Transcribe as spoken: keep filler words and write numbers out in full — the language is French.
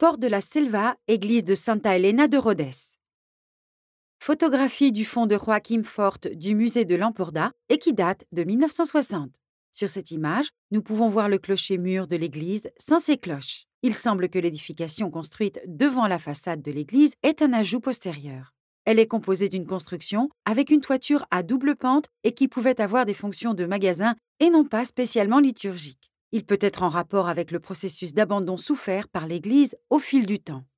Port de la Selva, église de Santa Elena de Rhodes. Photographie du fond de Joaquim Fort du musée de l'Empordà et qui date de mille neuf cent soixante. Sur cette image, nous pouvons voir le clocher-mur de l'église sans ses cloches. Il semble que l'édification construite devant la façade de l'église est un ajout postérieur. Elle est composée d'une construction avec une toiture à double pente et qui pouvait avoir des fonctions de magasin et non pas spécialement liturgiques. Il peut être en rapport avec le processus d'abandon souffert par l'Église au fil du temps.